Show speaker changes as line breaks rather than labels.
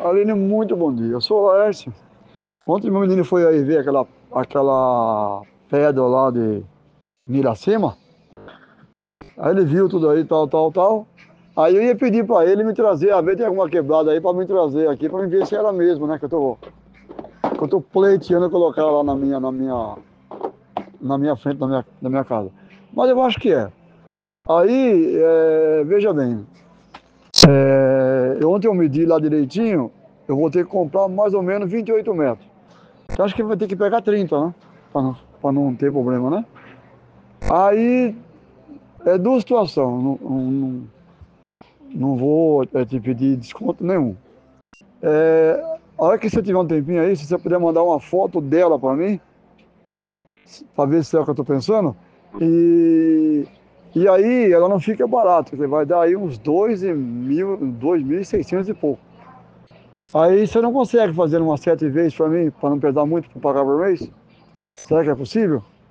Aline, muito bom dia. Eu sou o Laércio. Ontem meu menino foi aí ver aquela pedra lá de Miracema. Aí ele viu tudo aí, tal, tal, tal. Aí eu ia pedir pra ele me trazer, a ver tem alguma quebrada aí pra me trazer aqui, pra me ver se era mesmo, né? Que eu tô pleiteando colocar lá na minha frente, na minha casa. Mas eu acho que é. Aí, veja bem, ontem eu medi lá direitinho, eu vou ter que comprar mais ou menos 28 metros. Então acho que vai ter que pegar 30, né? Pra não ter problema, né? Aí é duas situações. Não vou te pedir desconto nenhum. A hora que você tiver um tempinho aí, se você puder mandar uma foto dela pra mim, pra ver se é o que eu tô pensando. E, e aí ela não fica barata, você vai dar aí uns 2.600 e pouco. Aí você não consegue fazer umas 7 vezes pra mim, pra não pesar muito, pra pagar por mês? Será que é possível?